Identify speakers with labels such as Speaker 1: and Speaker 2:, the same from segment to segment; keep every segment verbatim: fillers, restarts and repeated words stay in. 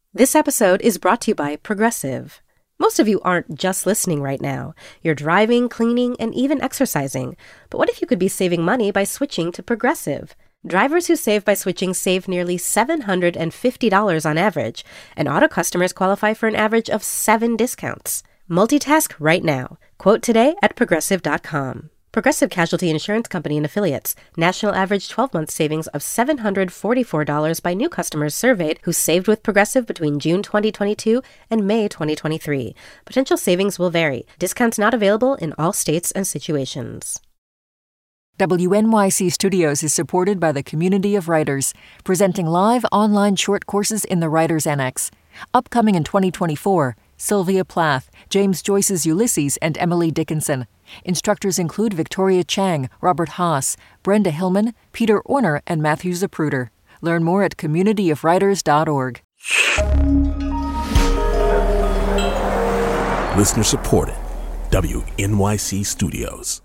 Speaker 1: This episode is brought to you by Progressive. Most of you aren't just listening right now. You're driving, cleaning, and even exercising. But what if you could be saving money by switching to Progressive? Drivers who save by switching save nearly seven hundred fifty dollars on average, and auto customers qualify for an average of seven discounts. Multitask right now. Quote today at progressive dot com. Progressive Casualty Insurance Company and Affiliates. National average twelve-month savings of seven hundred forty-four dollars by new customers surveyed who saved with Progressive between June twenty twenty-two and May twenty twenty-three. Potential savings will vary. Discounts not available in all states and situations.
Speaker 2: W N Y C Studios is supported by the Community of Writers, presenting live online short courses in the Writers Annex. Upcoming in twenty twenty-four, Sylvia Plath, James Joyce's Ulysses, and Emily Dickinson. Instructors include Victoria Chang, Robert Haas, Brenda Hillman, Peter Orner, and Matthew Zapruder. Learn more at community of writers dot org.
Speaker 3: Listener supported. W N Y C Studios.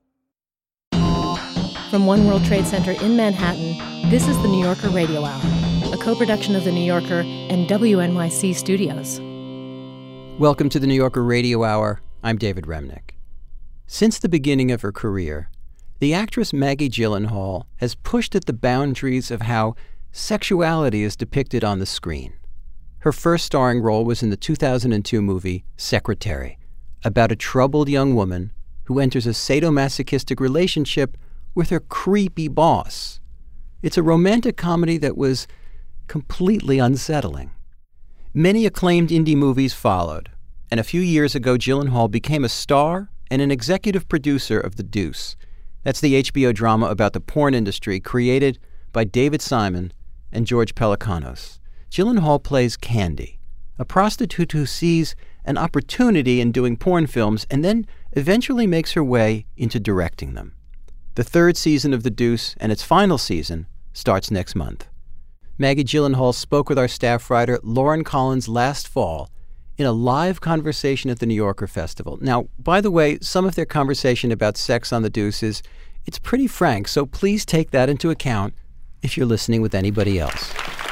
Speaker 4: From One World Trade Center in Manhattan, this is the New Yorker Radio Hour, a co-production of the New Yorker and W N Y C Studios.
Speaker 5: Welcome to the New Yorker Radio Hour. I'm David Remnick. Since the beginning of her career, the actress Maggie Gyllenhaal has pushed at the boundaries of how sexuality is depicted on the screen. Her first starring role was in the two thousand two movie Secretary, about a troubled young woman who enters a sadomasochistic relationship with her creepy boss. It's a romantic comedy that was completely unsettling. Many acclaimed indie movies followed, and a few years ago Gyllenhaal became a star and an executive producer of The Deuce. That's the H B O drama about the porn industry created by David Simon and George Pelecanos. Gyllenhaal plays Candy, a prostitute who sees an opportunity in doing porn films and then eventually makes her way into directing them. The third season of The Deuce and its final season starts next month. Maggie Gyllenhaal spoke with our staff writer Lauren Collins last fall in a live conversation at the New Yorker Festival. Now, by the way, some of their conversation about sex on The Deuce is, it's pretty frank, so please take that into account if you're listening with anybody else.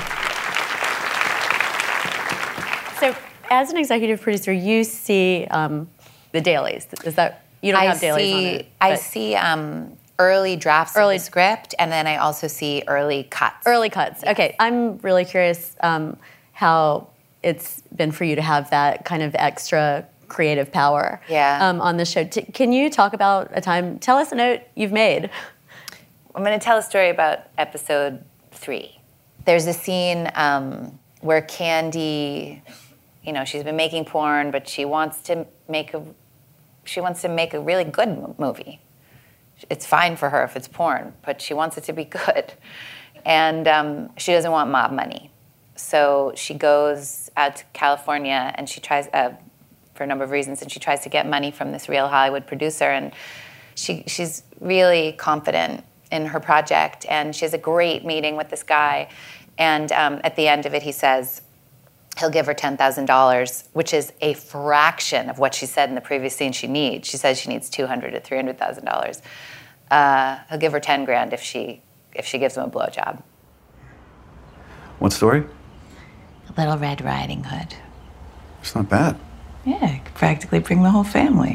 Speaker 6: So, as an executive producer, you see um, the dailies. Is that, you don't
Speaker 7: I
Speaker 6: have dailies
Speaker 7: see,
Speaker 6: on it?
Speaker 7: I see um, early drafts
Speaker 6: Early-
Speaker 7: of the script, and then I also see early cuts.
Speaker 6: Early cuts.
Speaker 7: Yes.
Speaker 6: Okay, I'm really curious um, how it's been for you to have that kind of extra creative power
Speaker 7: Yeah.
Speaker 6: um, on the show. T- can you talk about a time, tell us a note you've made.
Speaker 7: I'm going to tell a story about episode three. There's a scene um, where Candy, you know, she's been making porn, but she wants to make a, she wants to make a really good m- movie. It's fine for her if it's porn, but she wants it to be good. And um, she doesn't want mob money. So she goes out to California and she tries, uh, for a number of reasons, and she tries to get money from this real Hollywood producer. And she she's really confident in her project, and she has a great meeting with this guy. And um, at the end of it, he says he'll give her ten thousand dollars, which is a fraction of what she said in the previous scene she needs. She says she needs two hundred thousand to three hundred thousand dollars. Uh, he'll give her ten grand if she if she gives him a blowjob.
Speaker 8: What story?
Speaker 9: Little Red Riding Hood.
Speaker 8: It's not bad.
Speaker 9: Yeah, you could practically bring the whole family.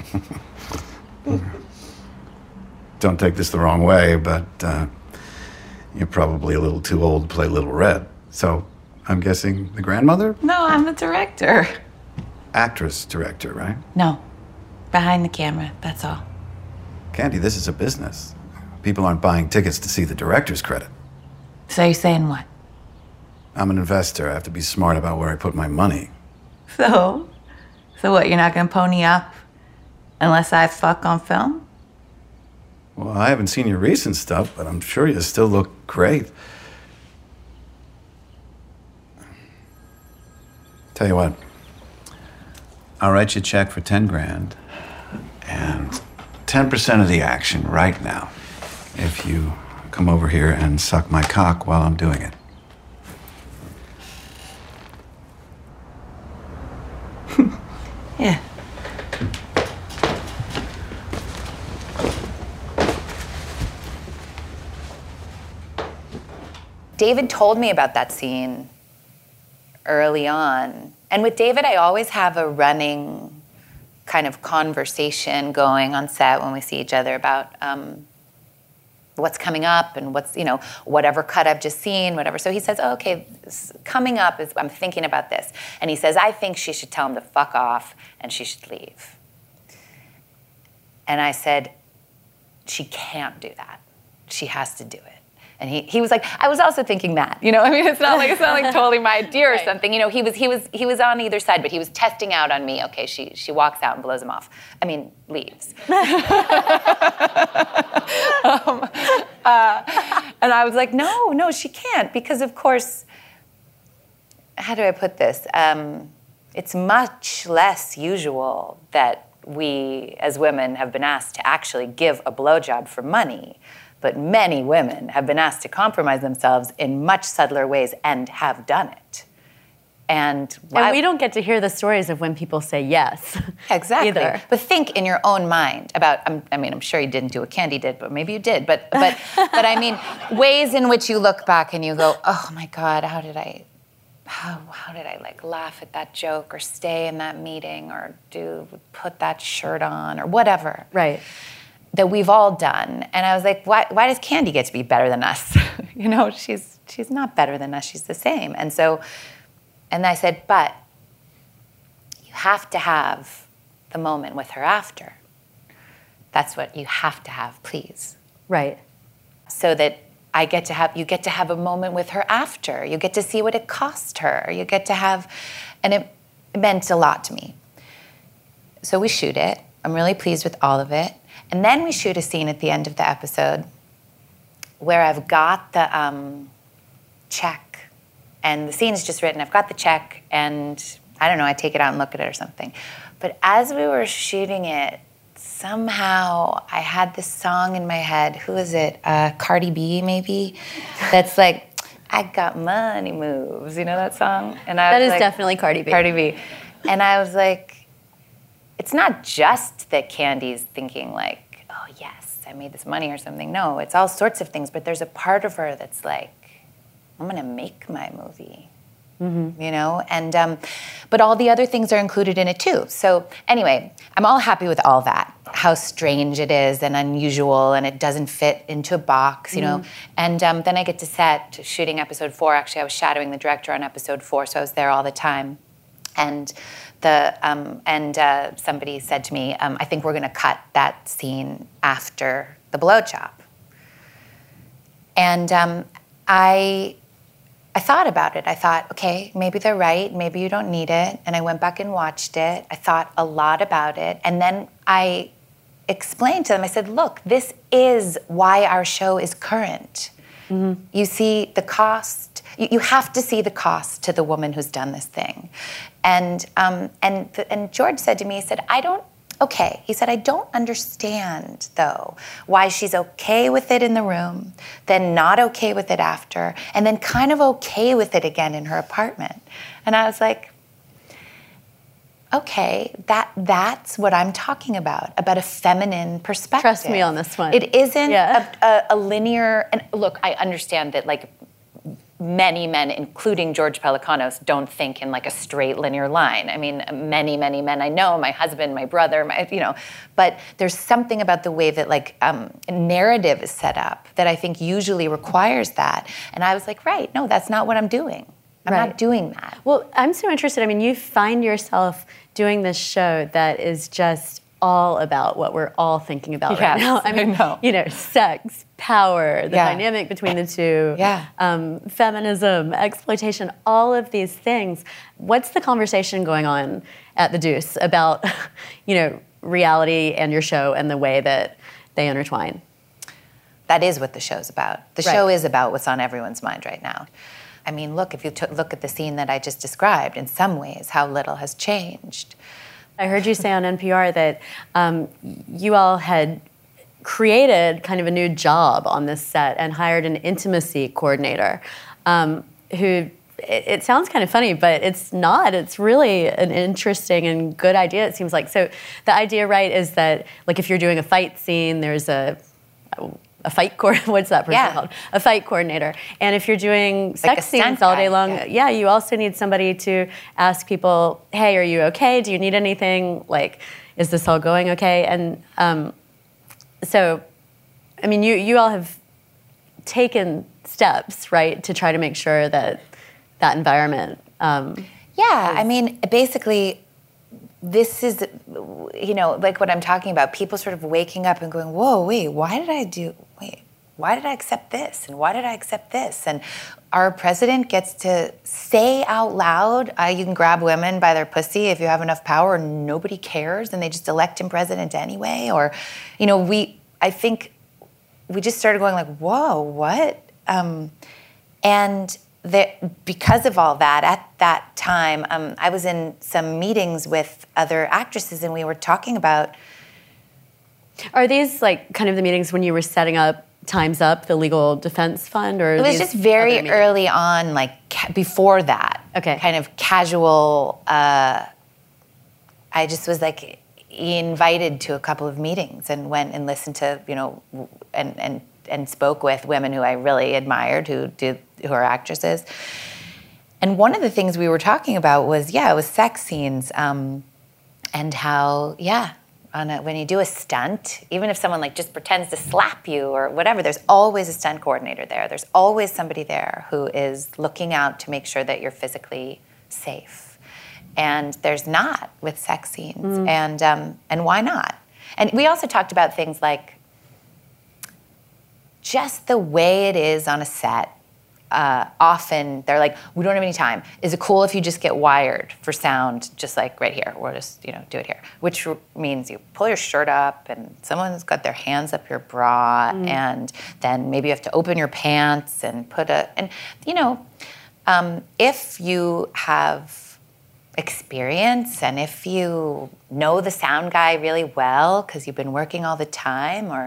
Speaker 8: Don't take this the wrong way, but uh, you're probably a little too old to play Little Red. So I'm guessing the grandmother?
Speaker 9: No, I'm the director.
Speaker 8: Actress, director, right?
Speaker 9: No, behind the camera, that's all.
Speaker 8: Candy, this is a business. People aren't buying tickets to see the director's credit.
Speaker 9: So you're saying what?
Speaker 8: I'm an investor. I have to be smart about where I put my money.
Speaker 9: So? So what, you're not gonna pony up unless I fuck on film?
Speaker 8: Well, I haven't seen your recent stuff, but I'm sure you still look great. Tell you what, I'll write you a check for ten grand and ten percent of the action right now if you come over here and suck my cock while I'm doing it.
Speaker 9: Yeah.
Speaker 7: David told me about that scene early on. And with David, I always have a running kind of conversation going on set when we see each other about um, what's coming up and what's, you know, whatever cut I've just seen, whatever. So he says, oh, okay, coming up is, I'm thinking about this. And he says, I think she should tell him to fuck off and she should leave. And I said, she can't do that. She has to do it. And he, he was like, I was also thinking that, you know, I mean, it's not like, it's not like totally my idea or right. something, you know, he was, he was, he was on either side, but he was testing out on me. Okay, she, she walks out and blows him off. I mean, leaves. um, uh, and I was like, no, no, she can't, because of course, how do I put this? Um, it's much less usual that we, as women, have been asked to actually give a blowjob for money. But many women have been asked to compromise themselves in much subtler ways and have done it. And,
Speaker 6: and we don't get to hear the stories of when people say yes.
Speaker 7: Exactly.
Speaker 6: Either.
Speaker 7: But think in your own mind about, I'm, I mean, I'm sure you didn't do what Candy did, but maybe you did. But, but, but I mean, ways in which you look back and you go, oh my God, how did I, how, how did I like laugh at that joke or stay in that meeting or do, put that shirt on or whatever.
Speaker 6: Right.
Speaker 7: That we've all done. And I was like, why, why does Candy get to be better than us? You know, she's she's not better than us, she's the same. And so, and I said, but you have to have the moment with her after. That's what you have to have, please.
Speaker 6: Right.
Speaker 7: So that I get to have, you get to have a moment with her after. You get to see what it cost her. You get to have, and it, it meant a lot to me. So we shoot it. I'm really pleased with all of it. And then we shoot a scene at the end of the episode where I've got the um, check, and the scene is just written. I've got the check, and I don't know, I take it out and look at it or something. But as we were shooting it, somehow I had this song in my head. Who is it? Uh, Cardi B, maybe? That's like, I got money moves. You know that song? And I
Speaker 6: that
Speaker 7: was
Speaker 6: is
Speaker 7: like,
Speaker 6: definitely Cardi B.
Speaker 7: Cardi B. And I was like, it's not just that Candy's thinking like, oh yes, I made this money or something. No, it's all sorts of things. But there's a part of her that's like, I'm gonna make my movie, mm-hmm. you know? And, um, but all the other things are included in it too. So anyway, I'm all happy with all that, how strange it is and unusual and it doesn't fit into a box, you mm-hmm. know? And um, then I get to set shooting episode four. Actually, I was shadowing the director on episode four, so I was there all the time. And the um, and uh, somebody said to me, um, I think we're going to cut that scene after the blowjob. And um, I I thought about it. I thought, okay, maybe they're right. Maybe you don't need it. And I went back and watched it. I thought a lot about it. And then I explained to them, I said, look, this is why our show is current. Mm-hmm. You see the cost. You, you have to see the cost to the woman who's done this thing. And um, and the, and George said to me, he said, I don't, okay. He said, I don't understand, though, why she's okay with it in the room, then not okay with it after, and then kind of okay with it again in her apartment. And I was like, okay, that that's what I'm talking about, about a feminine perspective.
Speaker 6: Trust me on this one.
Speaker 7: It isn't
Speaker 6: yeah.
Speaker 7: a, a, a linear, and look, I understand that, like, many men, including George Pelecanos, don't think in like a straight linear line. I mean, many, many men I know, my husband, my brother, my, you know, but there's something about the way that like um, narrative is set up that I think usually requires that. And I was like, right, no, that's not what I'm doing. I'm
Speaker 6: right.
Speaker 7: not doing that.
Speaker 6: Well, I'm so interested. I mean, you find yourself doing this show that is just all about what we're all thinking about
Speaker 7: yes,
Speaker 6: right now. I mean,
Speaker 7: I know.
Speaker 6: you know, sex, power, the
Speaker 7: yeah.
Speaker 6: dynamic between the two,
Speaker 7: yeah.
Speaker 6: um, feminism, exploitation, all of these things. What's the conversation going on at the Deuce about, you know, reality and your show and the way that they intertwine?
Speaker 7: That is what the show's about. The
Speaker 6: right.
Speaker 7: show is about what's on everyone's mind right now. I mean, look, if you t- look at the scene that I just described, in some ways, how little has changed.
Speaker 6: I heard you say on N P R that um, you all had created kind of a new job on this set and hired an intimacy coordinator um, who, it, it sounds kind of funny, but it's not. It's really an interesting and good idea, it seems like. So the idea, right, is that like if you're doing a fight scene, there's a a fight co- what's that person
Speaker 7: Yeah.
Speaker 6: called? A fight coordinator. And if you're doing sex
Speaker 7: Like a
Speaker 6: scenes
Speaker 7: stunt
Speaker 6: all day
Speaker 7: guy,
Speaker 6: long,
Speaker 7: yeah.
Speaker 6: yeah, you also need somebody to ask people, hey, are you okay? Do you need anything? Like, is this all going okay? And um, so, I mean, you you all have taken steps, right, to try to make sure that that environment. Um,
Speaker 7: Yeah, I mean, basically, this is, you know, like what I'm talking about, people sort of waking up and going, whoa, wait, why did I do, wait, why did I accept this? And why did I accept this? And our president gets to say out loud, uh, you can grab women by their pussy if you have enough power, and nobody cares, and they just elect him president anyway. Or, you know, we, I think we just started going like, whoa, what? Um, and that because of all that, at that time, um, I was in some meetings with other actresses, and we were talking about.
Speaker 6: Are these like kind of the meetings when you were setting up Time's Up, the legal defense fund, or
Speaker 7: It was
Speaker 6: these
Speaker 7: just very
Speaker 6: other meetings?
Speaker 7: early on, like ca- before that.
Speaker 6: Okay.
Speaker 7: Kind of casual. Uh, I just was like invited to a couple of meetings and went and listened to, you know, and and. and spoke with women who I really admired, who did, who are actresses. And one of the things we were talking about was, yeah, it was sex scenes, um, and how, yeah, on a, when you do a stunt, even if someone like just pretends to slap you or whatever, there's always a stunt coordinator there. There's always somebody there who is looking out to make sure that you're physically safe. And there's not with sex scenes,
Speaker 6: Mm.
Speaker 7: and um, and why not? And we also talked about things like just the way it is on a set. Uh, often they're like, we don't have any time. Is it cool if you just get wired for sound, just like right here? We'll just, you know, do it here. Which r- means you pull your shirt up and someone's got their hands up your bra,
Speaker 6: Mm.
Speaker 7: and then maybe you have to open your pants and put a, and you know, um, if you have experience and if you know the sound guy really well because you've been working all the time, or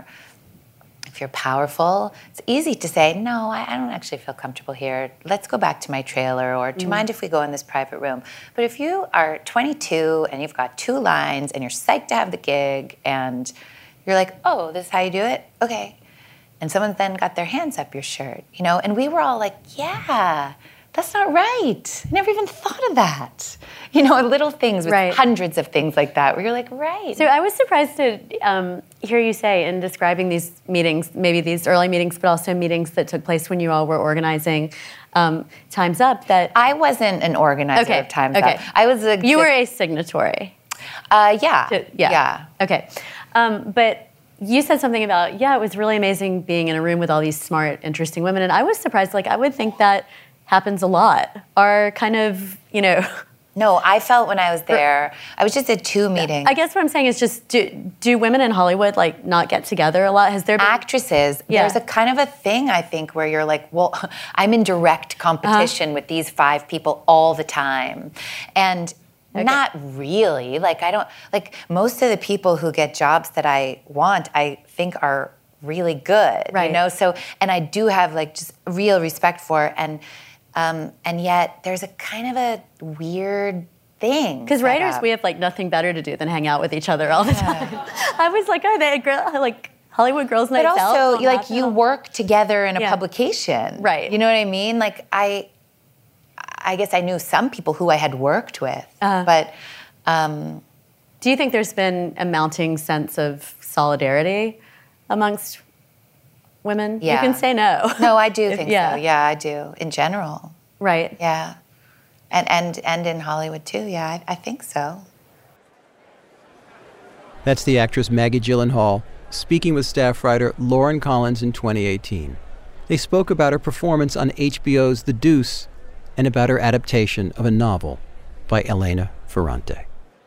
Speaker 7: if you're powerful, it's easy to say, no, I, I don't actually feel comfortable here. Let's go back to my trailer, or do you
Speaker 6: Mm.
Speaker 7: mind if we go in this private room? But if you are twenty-two and you've got two lines and you're psyched to have the gig and you're like, oh, this is how you do it? Okay. And someone's then got their hands up your shirt, you know? And we were all like, yeah, that's not right. I never even thought of that. You know, little things with
Speaker 6: Right.
Speaker 7: hundreds of things like that where you're like, right.
Speaker 6: So I was surprised to um, hear you say in describing these meetings, maybe these early meetings, but also meetings that took place when you all were organizing um, Time's Up, that
Speaker 7: I wasn't an organizer
Speaker 6: Okay,
Speaker 7: of Time's
Speaker 6: okay.
Speaker 7: Up. I was a
Speaker 6: you were a signatory.
Speaker 7: Uh, yeah.
Speaker 6: To- yeah.
Speaker 7: Yeah.
Speaker 6: Okay. Um, but you said something about, yeah, it was really amazing being in a room with all these smart, interesting women. And I was surprised. Like, I would think that happens a lot. Are kind of, you know.
Speaker 7: No, I felt when I was there, I was just at two meetings.
Speaker 6: I guess what I'm saying is just, do, do women in Hollywood, like, not get together a lot? Has there been.
Speaker 7: Actresses,
Speaker 6: Yeah.
Speaker 7: there's a kind of a thing, I think, where you're like, well, I'm in direct competition
Speaker 6: Uh-huh.
Speaker 7: with these five people all the time. And
Speaker 6: Okay.
Speaker 7: not really. Like, I don't, like, most of the people who get jobs that I want, I think are really good,
Speaker 6: Right.
Speaker 7: you know? So, and I do have, like, just real respect for, and um, and yet there's a kind of a weird thing.
Speaker 6: Because
Speaker 7: set
Speaker 6: writers,
Speaker 7: up.
Speaker 6: we have, like, nothing better to do than hang out with each other all the time. I was like, are they a girl, like, Hollywood girls' nights
Speaker 7: But
Speaker 6: out?
Speaker 7: also,
Speaker 6: don't
Speaker 7: like,
Speaker 6: happen
Speaker 7: you
Speaker 6: all-
Speaker 7: work together in a
Speaker 6: Yeah.
Speaker 7: publication.
Speaker 6: Right.
Speaker 7: You know what I mean? Like, I I guess I knew some people who I had worked with,
Speaker 6: Uh-huh.
Speaker 7: but um,
Speaker 6: Do you think there's been a mounting sense of solidarity amongst women?
Speaker 7: Yeah.
Speaker 6: You can say no.
Speaker 7: no, I do
Speaker 6: If-
Speaker 7: think
Speaker 6: yeah.
Speaker 7: so. Yeah, I do, in general.
Speaker 6: Right.
Speaker 7: Yeah. And and and in Hollywood, too. Yeah, I, I think so.
Speaker 5: That's the actress Maggie Gyllenhaal speaking with staff writer Lauren Collins in twenty eighteen. They spoke about her performance on H B O's The Deuce and about her adaptation of a novel by Elena Ferrante.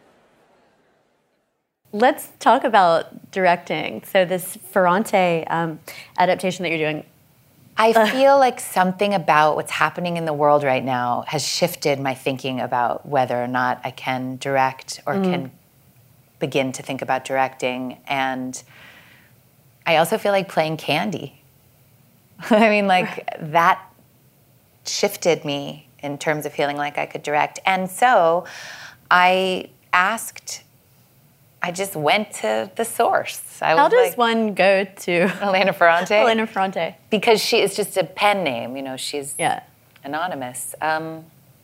Speaker 6: Let's talk about directing. So this Ferrante um, adaptation that you're doing.
Speaker 7: I feel like something about what's happening in the world right now has shifted my thinking about whether or not I can direct or
Speaker 6: Mm.
Speaker 7: can begin to think about directing. And I also feel like playing Candy. I mean, like, that shifted me in terms of feeling like I could direct. And so I asked I just went to the source. I
Speaker 6: How
Speaker 7: was
Speaker 6: does
Speaker 7: like,
Speaker 6: one go to
Speaker 7: Elena Ferrante?
Speaker 6: Elena Ferrante.
Speaker 7: Because she is just a pen name, you know, she's
Speaker 6: yeah.
Speaker 7: anonymous. Um,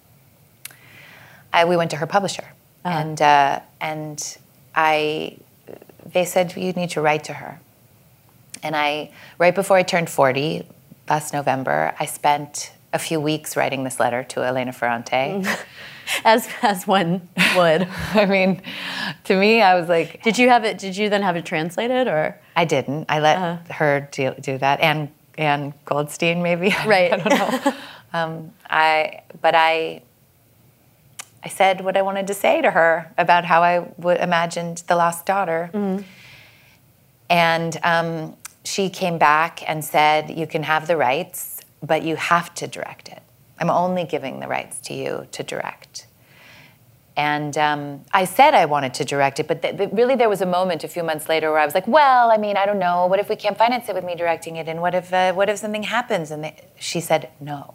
Speaker 7: I, we went to her publisher,
Speaker 6: uh-huh.
Speaker 7: and uh, and I, they said, you need to write to her. And I, right before I turned forty, last November, I spent a few weeks writing this letter to Elena Ferrante.
Speaker 6: As as one would.
Speaker 7: I mean, to me, I was like...
Speaker 6: Did you have it, did you then have it translated, or?
Speaker 7: I didn't. I let
Speaker 6: uh-huh.
Speaker 7: her do, do that. Anne, Anne Goldstein, maybe?
Speaker 6: Right.
Speaker 7: I don't know. um, I, but I... I said what I wanted to say to her about how I w- imagined The Lost Daughter.
Speaker 6: Mm-hmm.
Speaker 7: And um, she came back and said, you can have the rights, but you have to direct it. I'm only giving the rights to you to direct. And um, I said I wanted to direct it, but th- th- really there was a moment a few months later where I was like, well, I mean, I don't know. What if we can't finance it with me directing it? And what if uh, what if something happens? And they, she said, no.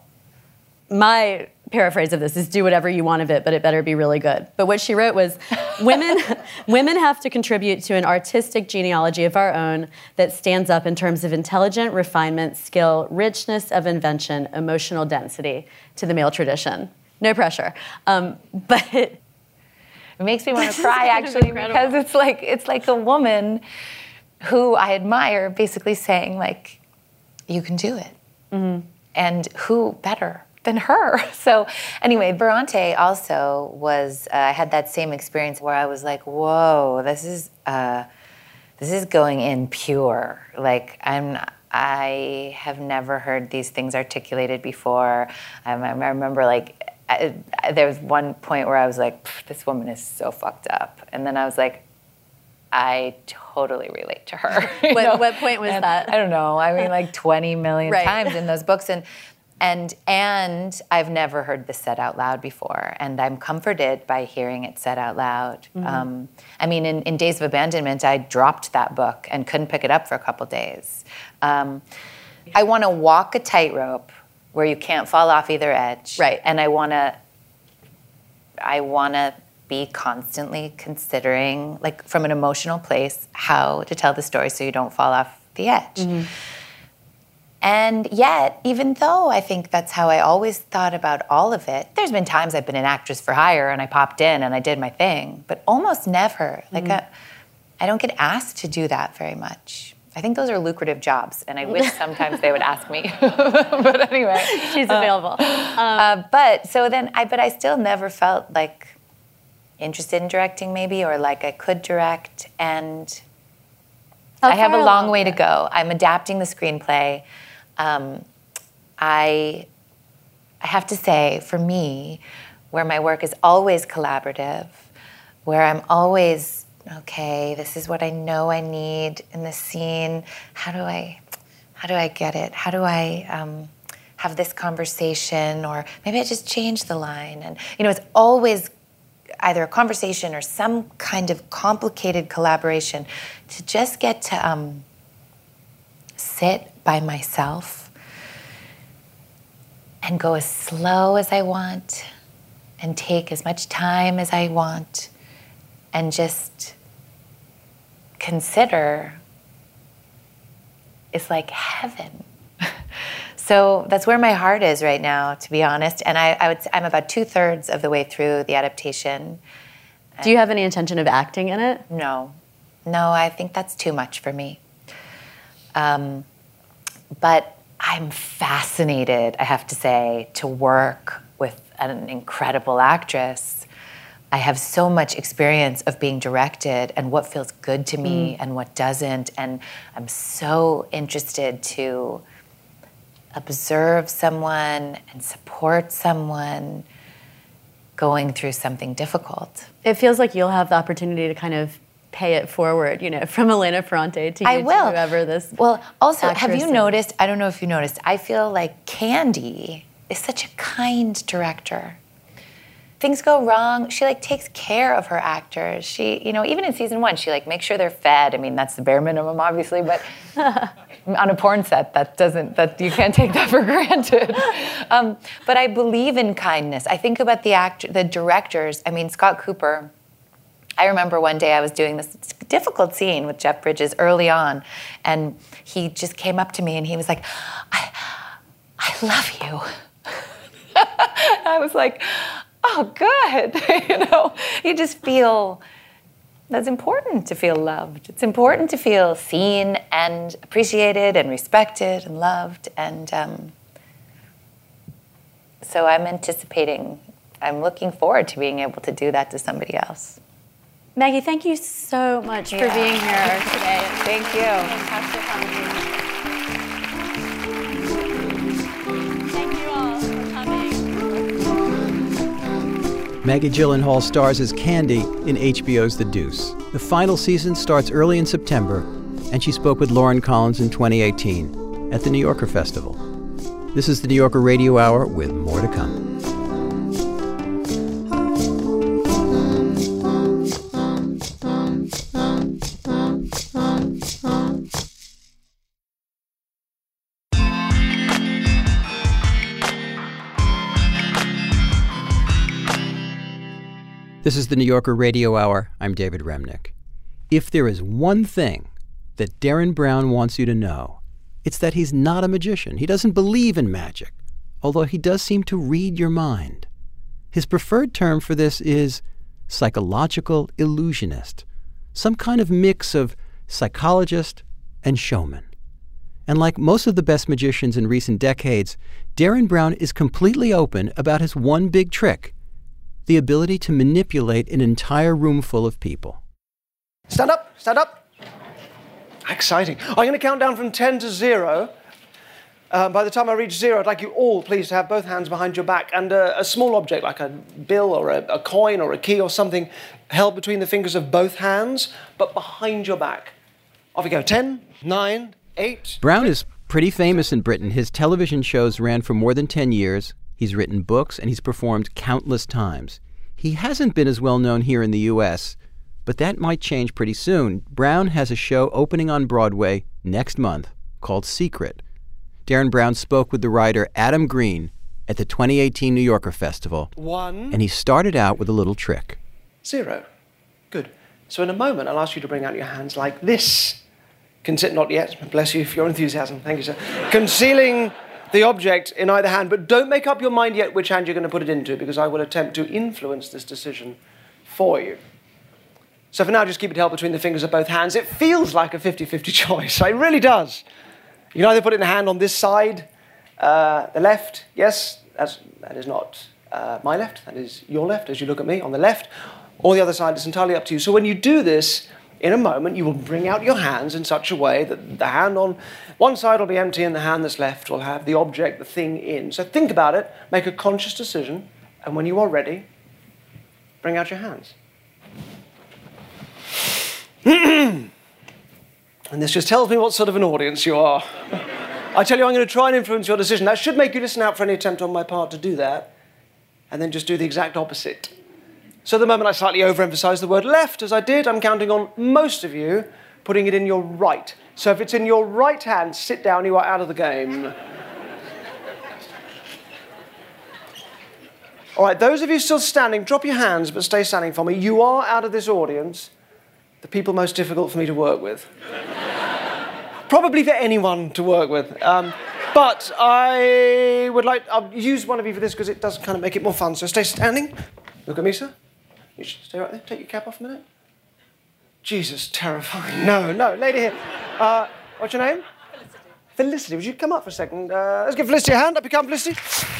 Speaker 6: My paraphrase of this is do whatever you want of it, but it better be really good. But what she wrote was, women, women have to contribute to an artistic genealogy of our own that stands up in terms of intelligent refinement, skill, richness of invention, emotional density to the male tradition. No pressure. Um, but it,
Speaker 7: it makes me want to cry, actually, because it's like, it's like a woman who I admire basically saying, like, you can do it.
Speaker 6: Mm-hmm.
Speaker 7: And who better than her? So anyway, Ferrante also was, uh, I had that same experience where I was like, whoa, this is, uh, this is going in pure. Like, I'm, I have never heard these things articulated before. I, I remember, like, I, I, there was one point where I was like, this woman is so fucked up. And then I was like, I totally relate to her.
Speaker 6: What, what point was
Speaker 7: and
Speaker 6: that?
Speaker 7: I don't know. I mean, like twenty million
Speaker 6: right.
Speaker 7: times in those books. And And and I've never heard this said out loud before, and I'm comforted by hearing it said out loud.
Speaker 6: Mm-hmm.
Speaker 7: Um, I mean, in, in Days of Abandonment, I dropped that book and couldn't pick it up for a couple days. Um, I want to walk a tightrope where you can't fall off either edge,
Speaker 6: right?
Speaker 7: And I want to, I want to be constantly considering, like from an emotional place, how to tell the story so you don't fall off the edge.
Speaker 6: Mm-hmm.
Speaker 7: And yet, even though I think that's how I always thought about all of it, there's been times I've been an actress for hire and I popped in and I did my thing, but almost never. Like, mm-hmm. a, I don't get asked to do that very much. I think those are lucrative jobs, and I wish sometimes they would ask me. But anyway.
Speaker 6: She's available.
Speaker 7: Uh, um, uh, but so then, I but I still never felt like interested in directing maybe, or like I could direct, and
Speaker 6: How
Speaker 7: I have a
Speaker 6: far
Speaker 7: long
Speaker 6: along
Speaker 7: way
Speaker 6: that?
Speaker 7: to go. I'm adapting the screenplay. Um, I, I have to say, for me, where my work is always collaborative, where I'm always, okay, this is what I know I need in this scene. How do I, how do I get it? How do I um, have this conversation? Or maybe I just change the line. And you know, it's always either a conversation or some kind of complicated collaboration to just get to um, sit by myself and go as slow as I want and take as much time as I want and just consider is like heaven. So that's where my heart is right now, to be honest. And I, I would, I'm about two-thirds of the way through the adaptation.
Speaker 6: Do you have any intention of acting in it?
Speaker 7: No. No, I think that's too much for me. Um, but I'm fascinated, I have to say, to work with an incredible actress. I have so much experience of being directed and what feels good to me mm. and what doesn't. And I'm so interested to observe someone and support someone going through something difficult.
Speaker 6: It feels like you'll have the opportunity to kind of pay it forward, you know, from Elena Ferrante to you,
Speaker 7: I will.
Speaker 6: to whoever this
Speaker 7: Well, also, have you
Speaker 6: is.
Speaker 7: noticed, I don't know if you noticed, I feel like Candy is such a kind director. Things go wrong, she like takes care of her actors. She, you know, even in season one, she like makes sure they're fed. I mean, that's the bare minimum, obviously, but on a porn set, that doesn't, that you can't take that for granted. Um, but I believe in kindness. I think about the act, the directors. I mean, Scott Cooper I remember one day I was doing this difficult scene with Jeff Bridges early on, and he just came up to me and he was like, I, I love you. I was like, oh, good. You know, you just feel, that's important to feel loved. It's important to feel seen and appreciated and respected and loved. And um, so I'm anticipating, I'm looking forward to being able to do that to somebody else.
Speaker 6: Maggie, thank you so much
Speaker 7: Yeah.
Speaker 6: for being here today.
Speaker 7: Thank you.
Speaker 6: Fantastic conversation. Thank you all for coming.
Speaker 5: Maggie Gyllenhaal stars as Candy in H B O's The Deuce. The final season starts early in September, and she spoke with Lauren Collins in twenty eighteen at the New Yorker Festival. This is the New Yorker Radio Hour with more to come. This is the New Yorker Radio Hour. I'm David Remnick. If there is one thing that Derren Brown wants you to know, it's that he's not a magician. He doesn't believe in magic, although he does seem to read your mind. His preferred term for this is psychological illusionist, some kind of mix of psychologist and showman. And like most of the best magicians in recent decades, Derren Brown is completely open about his one big trick: the ability to manipulate an entire room full of people.
Speaker 10: Stand up, stand up. Exciting. I'm going to count down from ten to zero. Uh, by the time I reach zero, I'd like you all, please, to have both hands behind your back and uh, a small object like a bill or a, a coin or a key or something held between the fingers of both hands, but behind your back. Off we go. Ten, nine, eight.
Speaker 5: Brown is pretty famous in Britain. His television shows ran for more than ten years. He's written books, and he's performed countless times. He hasn't been as well known here in the U S, but that might change pretty soon. Brown has a show opening on Broadway next month called Secret. Derren Brown spoke with the writer Adam Green at the twenty eighteen New Yorker Festival.
Speaker 10: One.
Speaker 5: And he started out with a little trick.
Speaker 10: Zero. Good. So in a moment, I'll ask you to bring out your hands like this. Consi- not yet. Bless you for your enthusiasm. Thank you, sir. Concealing the object in either hand, but don't make up your mind yet which hand you're going to put it into, because I will attempt to influence this decision for you. So for now, just keep it held between the fingers of both hands. It feels like a fifty-fifty choice. It really does. You can either put it in the hand on this side, uh, the left, yes, that's, that is not uh, my left, that is your left as you look at me, on the left, or the other side. It's entirely up to you. So when you do this, in a moment, you will bring out your hands in such a way that the hand on one side will be empty and the hand that's left will have the object, the thing in. So think about it, make a conscious decision, and when you are ready, bring out your hands. And this just tells me what sort of an audience you are. I tell you, I'm going to try and influence your decision. That should make you listen out for any attempt on my part to do that, and then just do the exact opposite. So the moment I slightly overemphasize the word left, as I did, I'm counting on most of you putting it in your right. So if it's in your right hand, sit down, you are out of the game. All right, those of you still standing, drop your hands, but stay standing for me. You are, out of this audience, the people most difficult for me to work with. Probably for anyone to work with. Um, but I would like, I'll use one of you for this because it does kind of make it more fun. So stay standing. Look at me, sir. You should stay right there. Take your cap off a minute. Jesus, terrifying. No, no, lady here. Uh, what's your name? Felicity. Felicity, would you come up for a second? Uh, let's give Felicity a hand. Up you come, Felicity.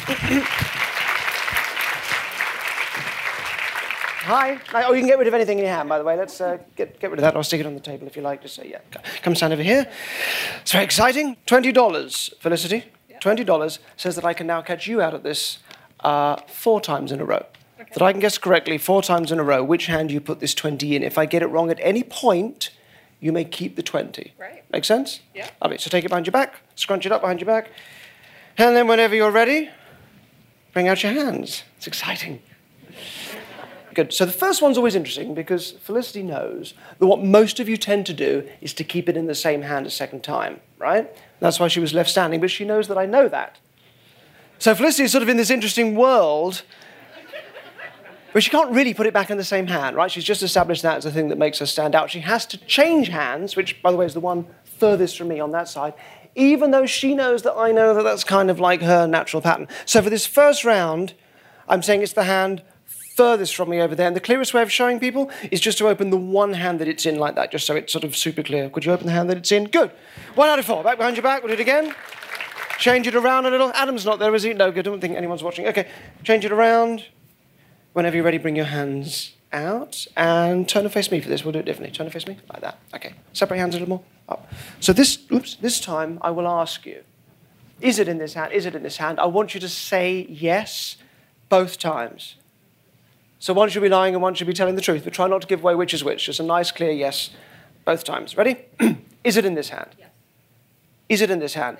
Speaker 10: Hi. Oh, you can get rid of anything in your hand, by the way. Let's uh, get, get rid of that. I'll stick it on the table if you like. Just say, yeah. Come stand over here. It's very exciting. twenty dollars, Felicity. Yeah. twenty dollars says that I can now catch you out of this uh, four times in a row. Okay. That I can guess correctly four times in a row which hand you put this twenty in. If I get it wrong at any point, you may keep the twenty. Right. Make sense? Yeah. Lovely. So take it behind your back, scrunch it up behind your back, and then whenever you're ready, bring out your hands. It's exciting. Good. So the first one's always interesting because Felicity knows that what most of you tend to do is to keep it in the same hand a second time, right? That's why she was left standing, but she knows that I know that. So Felicity is sort of in this interesting world But she can't really put it back in the same hand, right? She's just established that as the thing that makes her stand out. She has to change hands, which, by the way, is the one furthest from me on that side, even though she knows that I know that that's kind of like her natural pattern. So for this first round, I'm saying it's the hand furthest from me over there. And the clearest way of showing people is just to open the one hand that it's in like that, just so it's sort of super clear. Could you open the hand that it's in? Good. One out of four. Back behind your back. We'll do it again. Change it around a little. Adam's not there, is he? No, good. I don't think anyone's watching. Okay. Change it around. Whenever you're ready, bring your hands out and turn and face me for this. We'll do it differently. Turn and face me like that. Okay. Separate hands a little more. Up. So this, oops, this time I will ask you, is it in this hand? Is it in this hand? I want you to say yes both times. So one should be lying and one should be telling the truth, but try not to give away which is which. Just a nice, clear yes both times. Ready? Is it in this hand? Yes. Is it in this hand?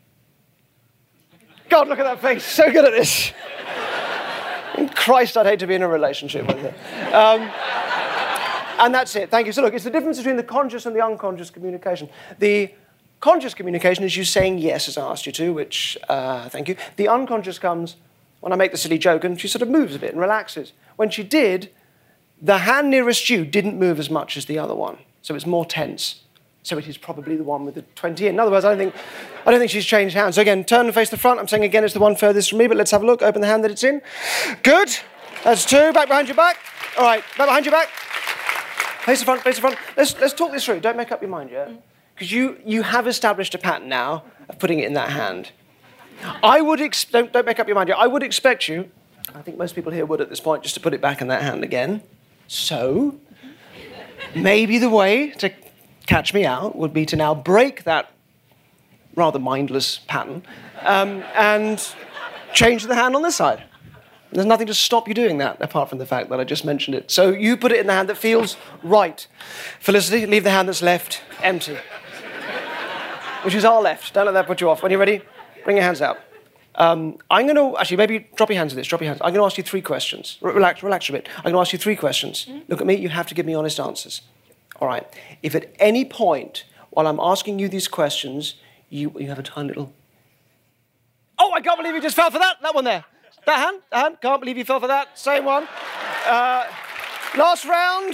Speaker 10: God, look at that face. So good at this. Christ, I'd hate to be in a relationship with her. Um, and that's it. Thank you. So look, it's the difference between the conscious and the unconscious communication. The conscious communication is you saying yes as I asked you to, which, uh, thank you. The unconscious comes when I make the silly joke and she sort of moves a bit and relaxes. When she did, the hand nearest you didn't move as much as the other one. So it's more tense. So it is probably the one with the twenty in. In other words, I don't think, I don't think she's changed hands. So again, turn and face the front. I'm saying again it's the one furthest from me, but let's have a look. Open the hand that it's in. Good. That's two. Back behind your back. All right, back behind your back. Face the front, face the front. Let's, let's talk this through. Don't make up your mind yet. Because you, you have established a pattern now of putting it in that hand. I would, ex- don't, don't make up your mind yet. I would expect you, I think most people here would at this point, just to put it back in that hand again. So, maybe the way to catch me out would be to now break that rather mindless pattern um, and change the hand on this side. There's nothing to stop you doing that, apart from the fact that I just mentioned it. So you put it in the hand that feels right. Felicity, leave the hand that's left empty. Which is our left. Don't let that put you off. When you're ready, bring your hands out. Um, I'm going to, actually, maybe drop your hands to this, drop your hands. I'm going to ask you three questions. Re- relax, relax a bit. I'm going to ask you three questions. Mm-hmm. Look at me, you have to give me honest answers. All right. If at any point, while I'm asking you these questions, you, you have a tiny little... Oh, I can't believe you just fell for that. That one there. That hand, that hand. Can't believe you fell for that. Same one. Uh, last round.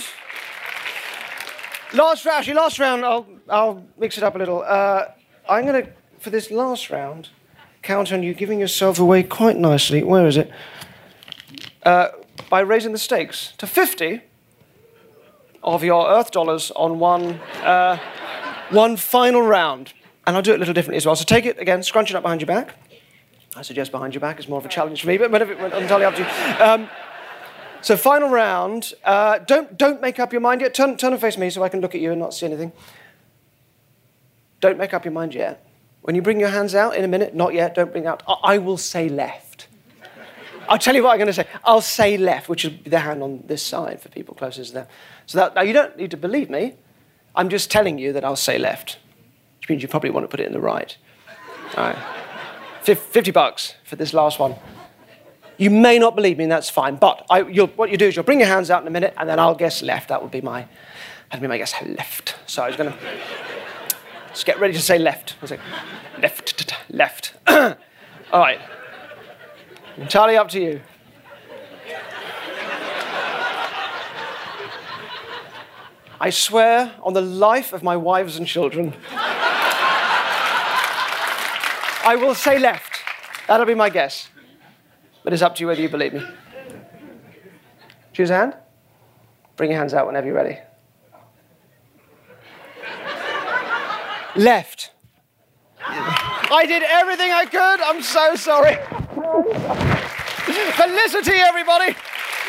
Speaker 10: Last round. Actually, last round, I'll, I'll mix it up a little. Uh, I'm going to, for this last round, count on you giving yourself away quite nicely. Where is it? Uh, by raising the stakes to fifty of your Earth dollars on one, uh, one final round. And I'll do it a little differently as well. So take it again, scrunch it up behind your back. I suggest behind your back is more of a challenge for me, but whatever, I'm entirely up to you. Um, so final round. Uh, don't don't make up your mind yet. Turn turn and face me so I can look at you and not see anything. Don't make up your mind yet. When you bring your hands out in a minute, not yet. Don't bring out. I, I will say left. I'll tell you what I'm going to say. I'll say left, which is the hand on this side for people closest to them. So that, now you don't need to believe me. I'm just telling you that I'll say left, which means you probably want to put it in the right. All right. fifty bucks for this last one. You may not believe me, and that's fine. But I, you'll, what you do is you'll bring your hands out in a minute, and then I'll guess left. That would be my, that'd be my guess. Left. So I was going to just get ready to say left. I'll say left, left. All right. Entirely up to you. I swear on the life of my wives and children, I will say left. That'll be my guess. But it's up to you whether you believe me. Choose a hand. Bring your hands out whenever you're ready. Left. I did everything I could. I'm so sorry. Felicity, everybody.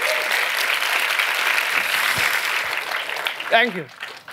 Speaker 10: Thank you.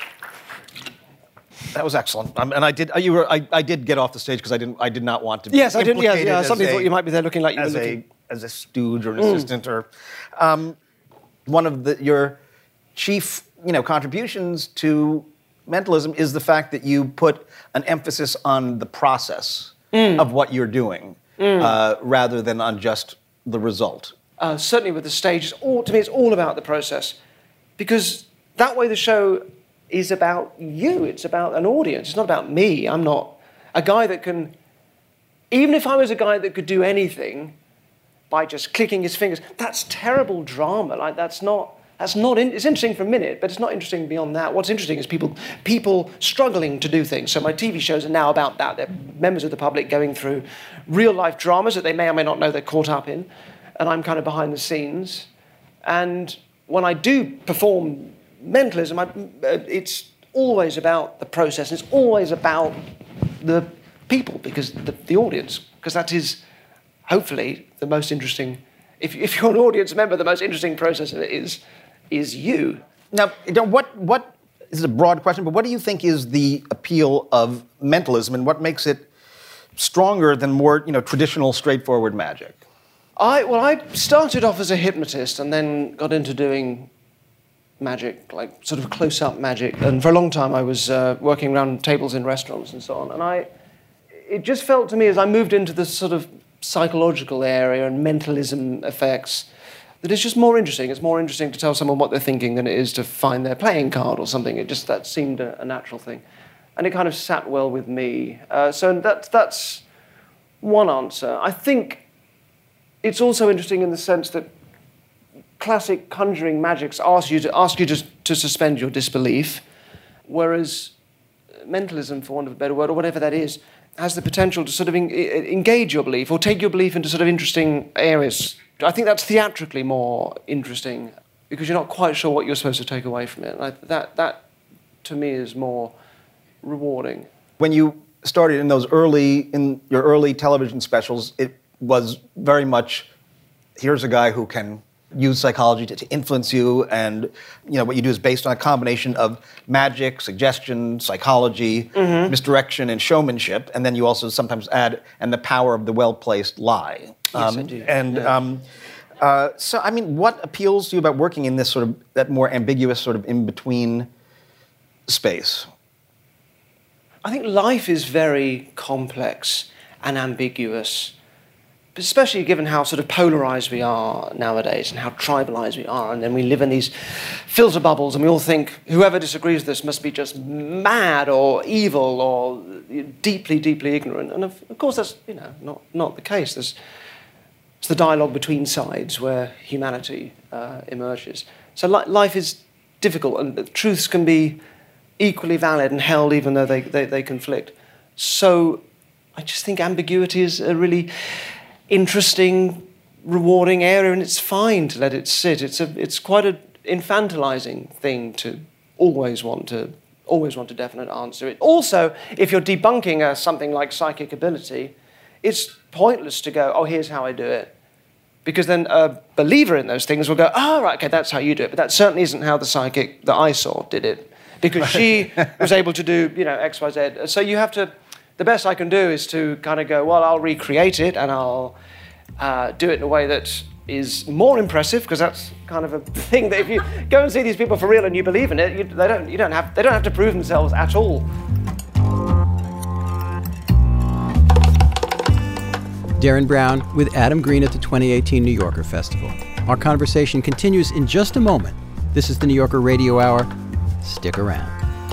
Speaker 11: That was excellent, um, and I did. You were. I, I did get off the stage because I didn't. I did not want to be.
Speaker 10: Yes, I didn't. Yeah, yeah. Some people
Speaker 11: a,
Speaker 10: thought you might be there looking like you
Speaker 11: as
Speaker 10: were
Speaker 11: a
Speaker 10: looking.
Speaker 11: as a stooge or an
Speaker 10: Mm.
Speaker 11: assistant or um, one of the, your chief, you know, contributions to mentalism is the fact that you put an emphasis on the process
Speaker 10: Mm.
Speaker 11: of what you're doing
Speaker 10: Mm.
Speaker 11: uh, rather than on just the result.
Speaker 10: Uh, certainly with the stage, it's all, to me, it's all about the process, because that way the show is about you. It's about an audience. It's not about me. I'm not a guy that can, even if I was a guy that could do anything, by just clicking his fingers. That's terrible drama. Like that's not. That's not. In, it's interesting for a minute, but it's not interesting beyond that. What's interesting is people people struggling to do things. So my T V shows are now about that. They're members of the public going through real life dramas that they may or may not know they're caught up in, and I'm kind of behind the scenes. And when I do perform mentalism, I, it's always about the process. And it's always about the people, because the, the audience, because that is hopefully the most interesting. If, if you're an audience member, the most interesting process of it is is you.
Speaker 11: Now, what what this is a broad question, but what do you think is the appeal of mentalism, and what makes it stronger than more, you know, traditional, straightforward magic?
Speaker 10: I well, I started off as a hypnotist and then got into doing magic, like sort of close-up magic. And for a long time, I was uh, working around tables in restaurants and so on. And I, it just felt to me as I moved into this sort of psychological area and mentalism effects, that it's just more interesting. It's more interesting to tell someone what they're thinking than it is to find their playing card or something. It just, that seemed a, a natural thing. And it kind of sat well with me. Uh, so that, that's one answer. I think it's also interesting in the sense that classic conjuring magics ask you to ask you to, to suspend your disbelief, whereas mentalism, for want of a better word, or whatever that is, has the potential to sort of en- engage your belief or take your belief into sort of interesting areas. I think that's theatrically more interesting because you're not quite sure what you're supposed to take away from it. I, that, that, to me, is more rewarding.
Speaker 11: When you started in those early, in your early television specials, it was very much, here's a guy who can use psychology to, to influence you, and you know what you do is based on a combination of magic, suggestion, psychology, mm-hmm. misdirection, and showmanship, and then you also sometimes add, and the power of the well-placed lie.
Speaker 10: Yes,
Speaker 11: um,
Speaker 10: I do.
Speaker 11: And
Speaker 10: yeah.
Speaker 11: um, uh, so, I mean, what appeals to you about working in this sort of, that more ambiguous sort of in-between space?
Speaker 10: I think life is very complex and ambiguous, especially given how sort of polarized we are nowadays and how tribalized we are. And then we live in these filter bubbles and we all think whoever disagrees with this must be just mad or evil or deeply, deeply ignorant. And of, of course, that's, you know, not, not the case. There's, it's the dialogue between sides where humanity uh, emerges. So li- life is difficult, and the truths can be equally valid and held even though they, they, they conflict. So I just think ambiguity is a really interesting, rewarding area, and it's fine to let it sit. It's a, it's quite an infantilizing thing to always want to, always want a definite answer. It, also, if you're debunking a, something like psychic ability, it's pointless to go, oh, here's how I do it. Because then a believer in those things will go, oh, right, okay, that's how you do it. But that certainly isn't how the psychic that I saw did it. Because she was able to do, you know, X, Y, Z. So you have to, the best I can do is to kind of go, well, I'll recreate it and I'll uh, do it in a way that is more impressive, because that's kind of a thing that if you go and see these people for real and you believe in it, you, they don't, you don't have, they don't have to prove themselves at all.
Speaker 5: Derren Brown with Adam Green at the twenty eighteen New Yorker Festival. Our conversation continues in just a moment. This is the New Yorker Radio Hour. Stick around.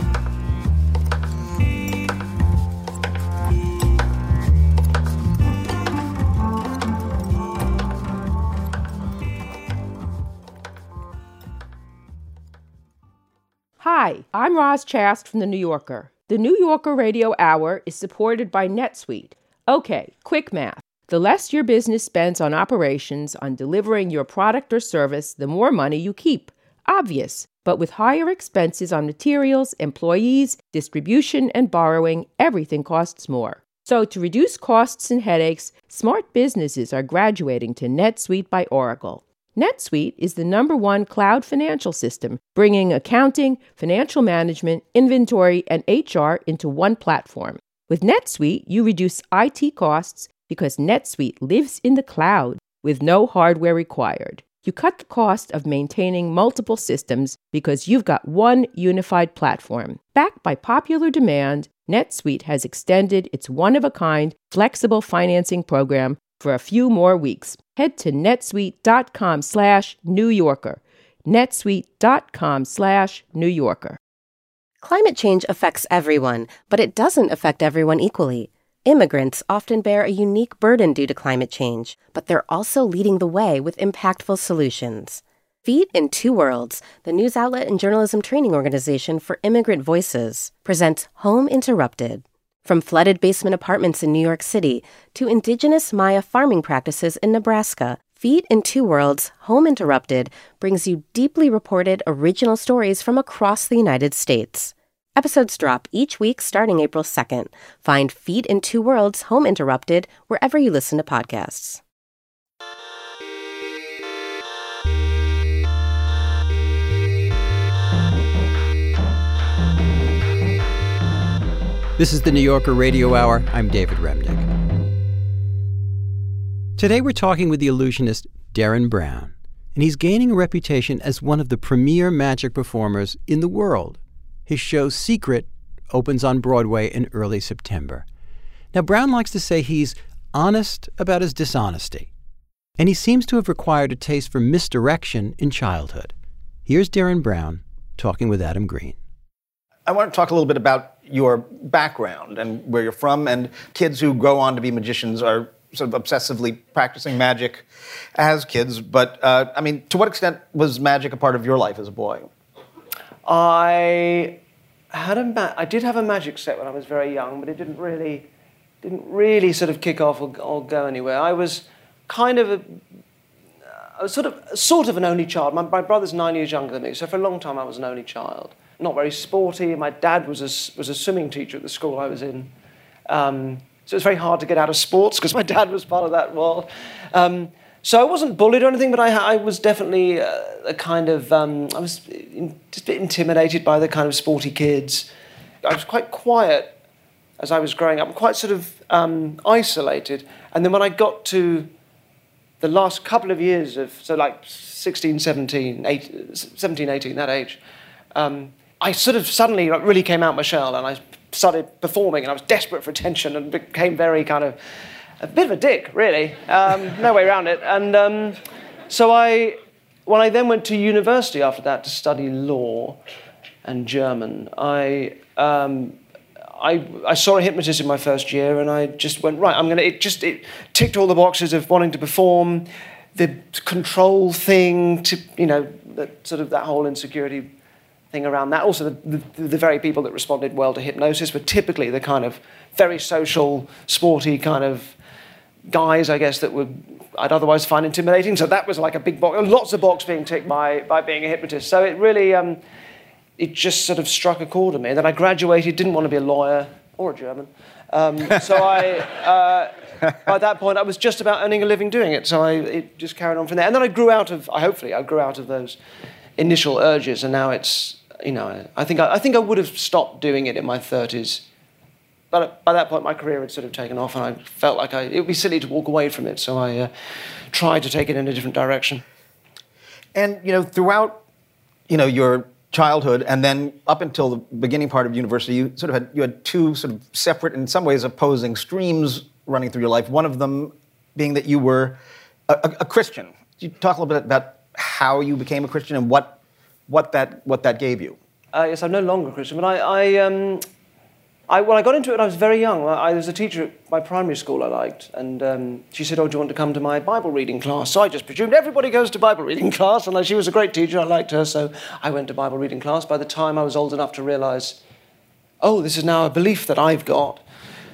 Speaker 12: Hi, I'm Roz Chast from The New Yorker. The New Yorker Radio Hour is supported by NetSuite. Okay, quick math. The less your business spends on operations, on delivering your product or service, the more money you keep. Obvious. But with higher expenses on materials, employees, distribution, and borrowing, everything costs more. So to reduce costs and headaches, smart businesses are graduating to NetSuite by Oracle. NetSuite is the number one cloud financial system, bringing accounting, financial management, inventory, and H R into one platform. With NetSuite, you reduce I T costs because NetSuite lives in the cloud with no hardware required. You cut the cost of maintaining multiple systems because you've got one unified platform. Backed by popular demand, NetSuite has extended its one-of-a-kind flexible financing program for a few more weeks. Head to netsuite.com slash New Yorker. netsuite.com slash New Yorker.
Speaker 1: Climate change affects everyone, but it doesn't affect everyone equally. Immigrants often bear a unique burden due to climate change, but they're also leading the way with impactful solutions. Feet in Two Worlds, the news outlet and journalism training organization for immigrant voices, presents Home Interrupted. From flooded basement apartments in New York City to indigenous Maya farming practices in Nebraska, Feet in Two Worlds, Home Interrupted brings you deeply reported original stories from across the United States. Episodes drop each week starting April second. Find Feet in Two Worlds, Home Interrupted wherever you listen to podcasts.
Speaker 5: This is the New Yorker Radio Hour. I'm David Remnick. Today we're talking with the illusionist Derren Brown, and he's gaining a reputation as one of the premier magic performers in the world. His show Secret opens on Broadway in early September. Now, Brown likes to say he's honest about his dishonesty, and he seems to have acquired a taste for misdirection in childhood. Here's Derren Brown talking with Adam Green.
Speaker 11: I want to talk a little bit about your background and where you're from, and kids who go on to be magicians are sort of obsessively practicing magic as kids. But, uh, I mean, to what extent was magic a part of your life as a boy?
Speaker 10: I had a ma- I did have a magic set when I was very young, but it didn't really didn't really sort of kick off or, or go anywhere. I was kind of a, I was sort of sort of an only child. My, my brother's nine years younger than me, so for a long time I was an only child. Not very sporty. My dad was a, was a swimming teacher at the school I was in, um, so it was very hard to get out of sports because my dad was part of that world. Um, So I wasn't bullied or anything, but I, I was definitely uh, a kind of, um, I was in, just a bit intimidated by the kind of sporty kids. I was quite quiet as I was growing up, quite sort of um, isolated. And then when I got to the last couple of years of, so like sixteen, seventeen, eight, seventeen, eighteen, that age, um, I sort of suddenly like, really came out my shell and I started performing and I was desperate for attention and became very kind of, a bit of a dick, really. Um, no way around it. And um, so I, when I then went to university after that to study law and German, I, um, I, I saw a hypnotist in my first year, and I just went, right, I'm gonna. It just it ticked all the boxes of wanting to perform, the control thing, to you know, the, sort of that whole insecurity thing around that. Also, the, the, the very people that responded well to hypnosis were typically the kind of very social, sporty kind of guys, I guess, that would I'd otherwise find intimidating. So that was like a big box, lots of box being ticked by by being a hypnotist. So it really, um, it just sort of struck a chord with me. And then I graduated, didn't want to be a lawyer or a German. Um, so I, uh, by that point, I was just about earning a living doing it. So I it just carried on from there. And then I grew out of, I hopefully, I grew out of those initial urges. And now it's, you know, I think I, I think I would have stopped doing it in my thirties. But by that point, my career had sort of taken off, and I felt like I, it would be silly to walk away from it. So I uh, tried to take it in a different direction.
Speaker 11: And, you know, throughout, you know, your childhood and then up until the beginning part of university, you sort of had, you had two sort of separate, in some ways, opposing streams running through your life. One of them being that you were a, a, a Christian. Could you talk a little bit about how you became a Christian and what what that what that gave you?
Speaker 10: Uh, yes, I'm no longer a Christian, but I... I um, I, well, I got into it when I was very young. I, I, there was a teacher at my primary school I liked, and um, she said, oh, do you want to come to my Bible reading class? So I just presumed everybody goes to Bible reading class, and she was a great teacher, I liked her, so I went to Bible reading class. By the time I was old enough to realise, oh, this is now a belief that I've got,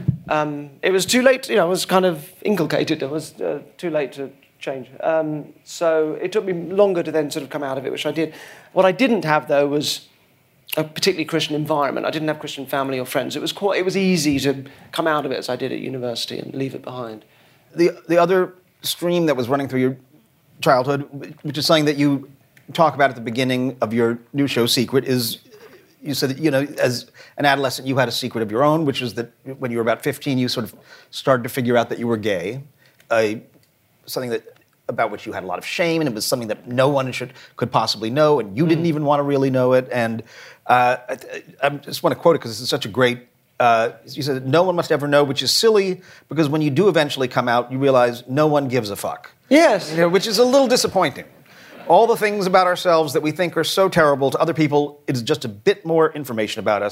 Speaker 10: um, it was too late, you know, I was kind of inculcated, it was uh, too late to change. Um, so it took me longer to then sort of come out of it, which I did. What I didn't have, though, was a particularly Christian environment. I didn't have Christian family or friends. It was quite, it was easy to come out of it as I did at university and leave it behind.
Speaker 11: The the other stream that was running through your childhood, which is something that you talk about at the beginning of your new show, Secret, is you said that, you know, as an adolescent you had a secret of your own, which is that when you were about fifteen you sort of started to figure out that you were gay, uh, something that about which you had a lot of shame, and it was something that no one should could possibly know, and you mm. didn't even want to really know it. And uh, I, I just want to quote it because it's such a great. Uh, you said no one must ever know, which is silly because when you do eventually come out, you realize no one gives a fuck.
Speaker 10: Yes,
Speaker 11: you know, which is a little disappointing. All the things about ourselves that we think are so terrible to other people, it is just a bit more information about us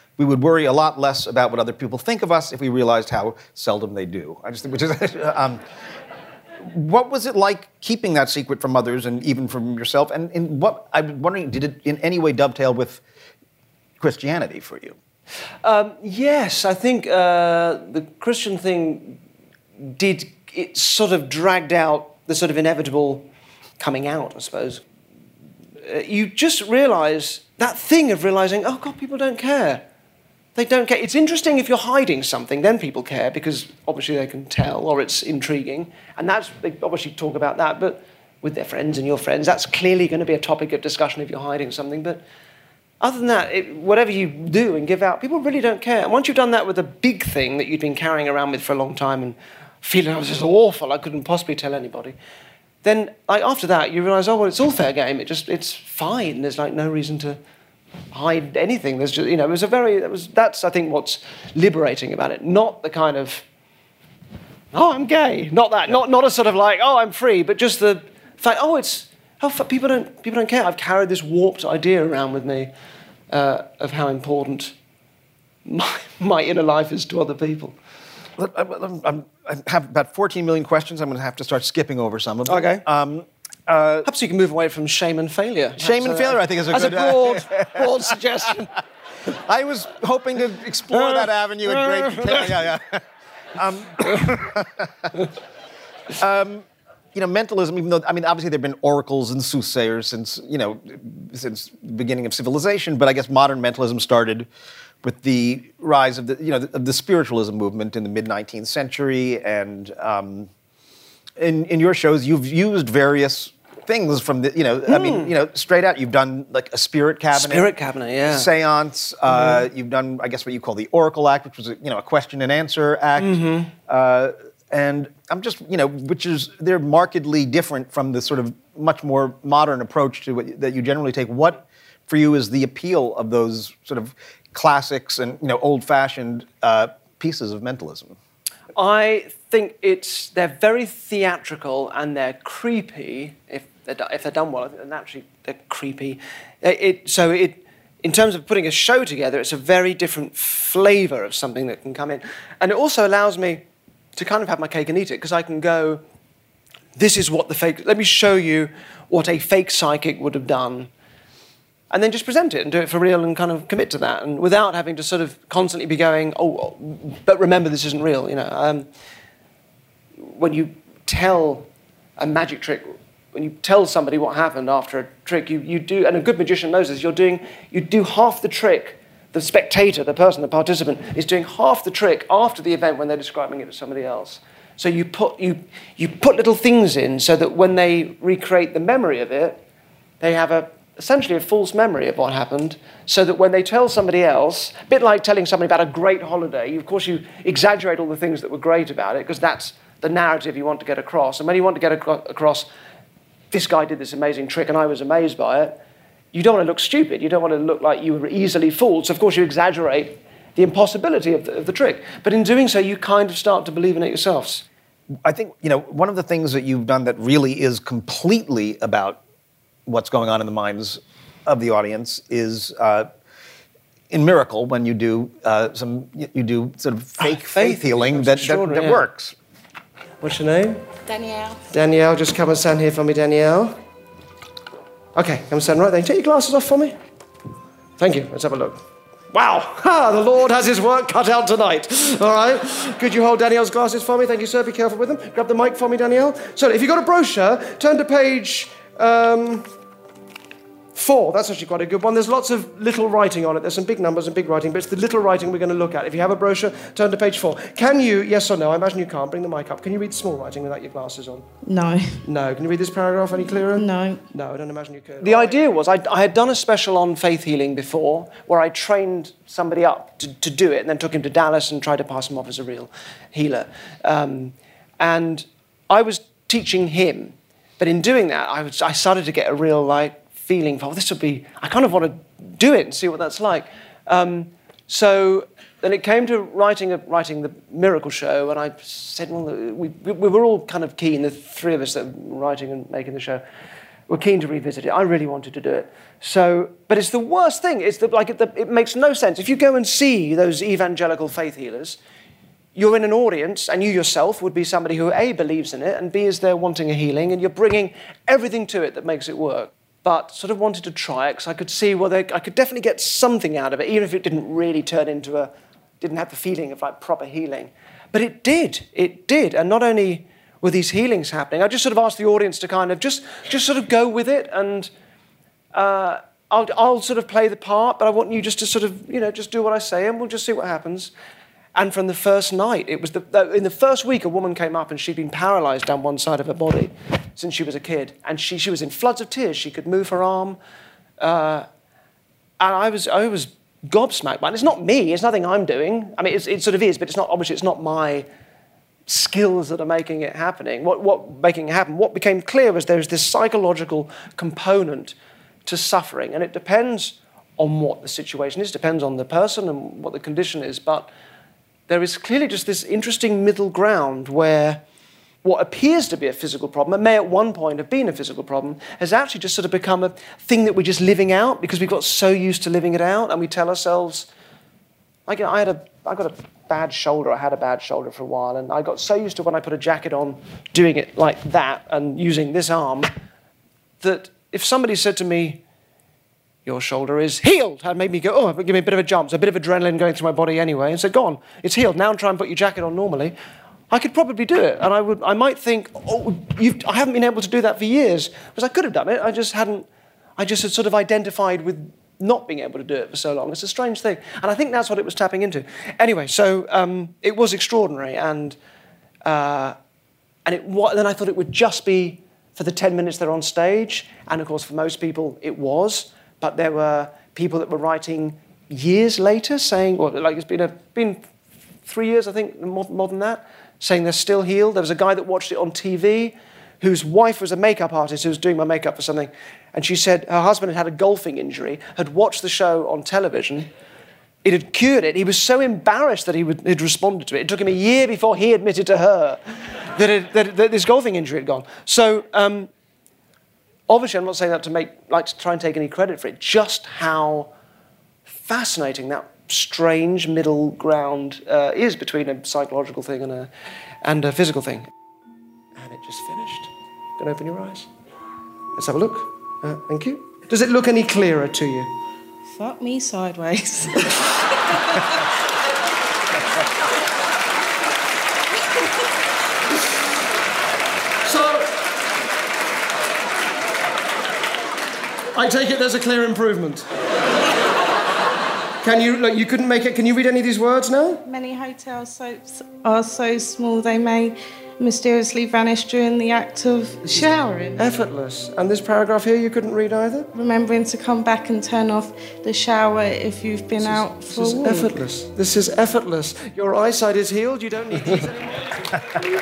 Speaker 11: we would worry a lot less about what other people think of us if we realized how seldom they do. I just think, which is, um, what was it like keeping that secret from others and even from yourself? And, and what I'm wondering, did it in any way dovetail with Christianity for you?
Speaker 10: Um, yes, I think uh, the Christian thing did, it sort of dragged out the sort of inevitable coming out, I suppose. Uh, you just realise, that thing of realising, oh God, people don't care. They don't care. It's interesting if you're hiding something, then people care, because obviously they can tell, or it's intriguing. And that's, they obviously talk about that, but with their friends and your friends, that's clearly going to be a topic of discussion if you're hiding something. But other than that, it, whatever you do and give out, people really don't care. And once you've done that with a big thing that you've been carrying around with for a long time and feeling, oh, this is awful, I couldn't possibly tell anybody, then like after that you realise, oh, well, it's all fair game. It just, it's fine. There's like no reason to hide anything. There's just, you know, it was a very, it was, that's, I think, what's liberating about it. Not the kind of, oh, I'm gay. Not that. Not, not a sort of like, oh, I'm free, but just the fact, oh, it's, oh, people don't, people don't care. I've carried this warped idea around with me uh, of how important my, my inner life is to other people.
Speaker 11: I'm, I'm, I have about fourteen million questions. I'm going to have to start skipping over some of them.
Speaker 10: Okay.
Speaker 11: Um, uh,
Speaker 10: Perhaps you can move away from shame and failure.
Speaker 11: Shame and
Speaker 10: uh,
Speaker 11: failure, I think, is a
Speaker 10: as
Speaker 11: good...
Speaker 10: a broad, broad suggestion.
Speaker 11: I was hoping to explore that avenue in great detail. Yeah, yeah. um, um, you know, mentalism, even though, I mean, obviously there have been oracles and soothsayers since, you know, since the beginning of civilization, but I guess modern mentalism started with the rise of the, you know, of the spiritualism movement in the mid nineteenth century. And um, in, in your shows, you've used various things from the, you know, mm. I mean, you know, straight out, you've done like a spirit cabinet.
Speaker 10: Spirit cabinet, yeah.
Speaker 11: Seance. Mm-hmm. Uh, you've done, I guess, what you call the Oracle Act, which was, a, you know, a question and answer act. Mm-hmm. Uh, and I'm just, you know, which is, they're markedly different from the sort of much more modern approach to what that you generally take. What, for you, is the appeal of those sort of classics and, you know, old-fashioned uh, pieces of mentalism?
Speaker 10: I think it's, they're very theatrical and they're creepy, if they're, if they're done well, and actually they're creepy. It, it, so it, in terms of putting a show together, it's a very different flavour of something that can come in. And it also allows me to kind of have my cake and eat it, because I can go, this is what the fake, let me show you what a fake psychic would have done, and then just present it and do it for real and kind of commit to that, and without having to sort of constantly be going, oh, but remember this isn't real, you know. Um, when you tell a magic trick, when you tell somebody what happened after a trick, you, you do, and a good magician knows this, you're doing, you do half the trick. The spectator, the person, the participant, is doing half the trick after the event when they're describing it to somebody else. So you put, you, you put little things in so that when they recreate the memory of it, they have a essentially a false memory of what happened, so that when they tell somebody else, a bit like telling somebody about a great holiday, of course you exaggerate all the things that were great about it, because that's the narrative you want to get across. And when you want to get ac- across, this guy did this amazing trick and I was amazed by it, you don't want to look stupid, you don't want to look like you were easily fooled, so of course you exaggerate the impossibility of the, of the trick. But in doing so, you kind of start to believe in it yourselves.
Speaker 11: I think, you know, one of the things that you've done that really is completely about what's going on in the minds of the audience is uh, in Miracle, when you do uh, some, you do sort of fake oh, faith, faith healing that, that, that yeah. works.
Speaker 10: What's your name?
Speaker 7: Danielle.
Speaker 10: Danielle, just come and stand here for me, Danielle. Okay, come and stand right there. Take your glasses off for me. Thank you. Let's have a look. Wow, ha, the Lord has his work cut out tonight. All right, could you hold Danielle's glasses for me? Thank you, sir. Be careful with them. Grab the mic for me, Danielle. So if you've got a brochure, turn to page... Um, Four, that's actually quite a good one. There's lots of little writing on it. There's some big numbers and big writing, but it's the little writing we're going to look at. If you have a brochure, turn to page four. Can you, yes or no, I imagine you can't, bring the mic up. Can you read small writing without your glasses on?
Speaker 13: No.
Speaker 10: No. Can you read this paragraph any clearer?
Speaker 13: No.
Speaker 10: No, I don't imagine you could. The idea was, I, I had done a special on faith healing before, where I trained somebody up to, to do it, and then took him to Dallas and tried to pass him off as a real healer. Um, and I was teaching him, but in doing that, I, was, I started to get a real, like, feeling for, oh, this would be, I kind of want to do it and see what that's like. Um, so then it came to writing a, writing the Miracle Show, and I said, well, we, we were all kind of keen, the three of us that were writing and making the show. were keen to revisit it. I really wanted to do it. So, but it's the worst thing. It's the, like it, the, it makes no sense. If you go and see those evangelical faith healers, you're in an audience, and you yourself would be somebody who A, believes in it, and B, is there wanting a healing, and you're bringing everything to it that makes it work. But sort of wanted to try it because I could see, well, they, I could definitely get something out of it, even if it didn't really turn into a, didn't have the feeling of like proper healing. But it did. It did. And not only were these healings happening, I just sort of asked the audience to kind of just, just sort of go with it, and uh, I'll, I'll sort of play the part, but I want you just to sort of, you know, just do what I say, and we'll just see what happens. And from the first night, it was the, in the first week, a woman came up and she'd been paralyzed down one side of her body since she was a kid, and she, she was in floods of tears. She could move her arm, uh, and I was, I was gobsmacked by it. It's not me. It's nothing I'm doing. I mean, it's, it sort of is, but it's not, obviously it's not my skills that are making it happening. What, what making it happen? What became clear was there's this psychological component to suffering, and it depends on what the situation is, depends on the person and what the condition is, but there is clearly just this interesting middle ground where what appears to be a physical problem, and may at one point have been a physical problem, has actually just sort of become a thing that we're just living out because we've got so used to living it out, and we tell ourselves, like I had a, I got a bad shoulder, I had a bad shoulder for a while, and I got so used to when I put a jacket on doing it like that and using this arm, that if somebody said to me, your shoulder is healed, it made me go, oh, give me a bit of a jump, so a bit of adrenaline going through my body anyway, and said, go on, it's healed, now try and put your jacket on normally, I could probably do it, and I would, I might think, oh, you've, I haven't been able to do that for years, because I could have done it, I just hadn't, I just had sort of identified with not being able to do it for so long. It's a strange thing, and I think that's what it was tapping into. Anyway, so um, it was extraordinary, and uh, and it then I thought it would just be for the ten minutes they're on stage, and of course for most people it was, but there were people that were writing years later saying, well, like it's been a, been three years, I think, more, more than that, saying they're still healed. There was a guy that watched it on T V whose wife was a makeup artist who was doing my makeup for something, and she said her husband had had a golfing injury, had watched the show on television, it had cured it. He was so embarrassed that he would, had responded to it. It took him a year before he admitted to her that, it, that, that this golfing injury had gone. So, um, obviously, I'm not saying that to make, like, to try and take any credit for it, just how fascinating that strange middle ground uh, is between a psychological thing and a, and a physical thing. And it just finished. Go and open your eyes. Let's have a look. Uh, thank you. Does it look any clearer to you?
Speaker 13: Fuck me sideways.
Speaker 10: So, I take it there's a clear improvement. Can you, look, you couldn't make it, can you read any of these words now?
Speaker 13: Many hotel soaps are so small they may mysteriously vanish during the act of showering.
Speaker 10: Effortless. And this paragraph here you couldn't read either?
Speaker 13: Remembering to come back and turn off the shower if you've been
Speaker 10: this
Speaker 13: out
Speaker 10: is,
Speaker 13: for
Speaker 10: this
Speaker 13: a
Speaker 10: is
Speaker 13: walk.
Speaker 10: effortless. This is effortless. Your eyesight is healed, you don't need these anymore.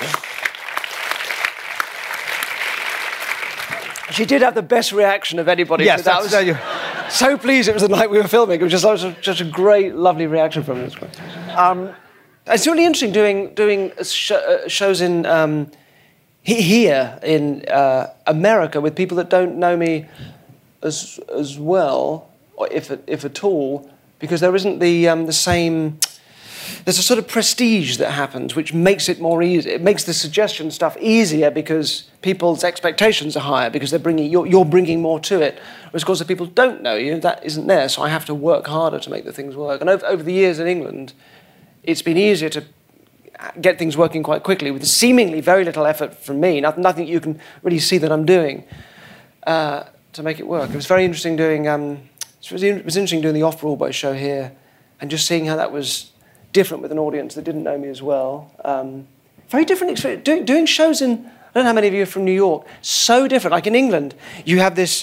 Speaker 10: She did have the best reaction of anybody.
Speaker 11: Yes,
Speaker 10: so that
Speaker 11: that's,
Speaker 10: was,
Speaker 11: you.
Speaker 10: So pleased it was the night we were filming. It was just such a, such a great, lovely reaction from it. Um, it's really interesting doing doing sh- uh, shows in um, he- here in uh, America with people that don't know me as as well, or if if at all, because there isn't the um, the same. There's a sort of prestige that happens, which makes it more easy. It makes the suggestion stuff easier because people's expectations are higher because they're bringing you're, you're bringing more to it. Whereas, of course, if people don't know you, that isn't there. So I have to work harder to make the things work. And over, over the years in England, it's been easier to get things working quite quickly with seemingly very little effort from me. Nothing, nothing you can really see that I'm doing uh, to make it work. It was very interesting doing. Um, it was it was interesting doing the Off-Broadway show here, and just seeing how that was different with an audience that didn't know me as well. Um, very different experience. Do, doing shows in, I don't know how many of you are from New York, so different. Like in England, you have this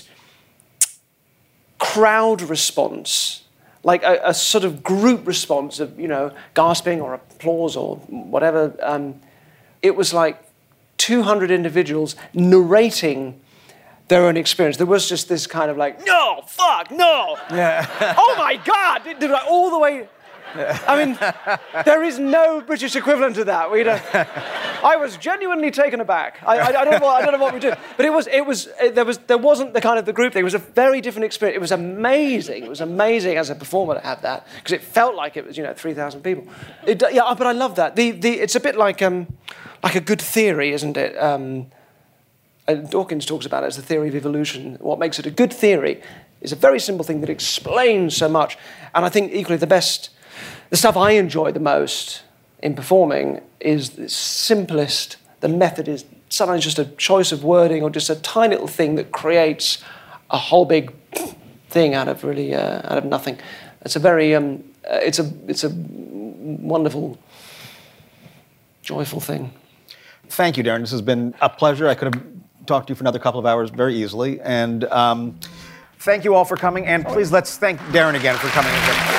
Speaker 10: crowd response, like a, a sort of group response of, you know, gasping or applause or whatever. Um, it was like two hundred individuals narrating their own experience. There was just this kind of like, no, fuck, no.
Speaker 11: Yeah.
Speaker 10: Oh my God, it did like all the way. I mean, there is no British equivalent to that. We don't, I was genuinely taken aback. I, I, I don't know what, I don't know what we did, but it was it was it, there was there wasn't the kind of the group thing. It was a very different experience. It was amazing. It was amazing as a performer to have that because it felt like it was, you know, three thousand people. It, yeah, but I love that. The the it's a bit like um like a good theory, isn't it? Um, and Dawkins talks about it as the theory of evolution. What makes it a good theory is a very simple thing that explains so much. And I think equally the best, the stuff I enjoy the most in performing is the simplest. The method is sometimes just a choice of wording or just a tiny little thing that creates a whole big thing out of really uh, out of nothing. It's a very um, uh, it's a it's a wonderful, joyful thing.
Speaker 11: Thank you, Darren. This has been a pleasure. I could have talked to you for another couple of hours very easily. And um, thank you all for coming. And please let's thank Darren again for coming again.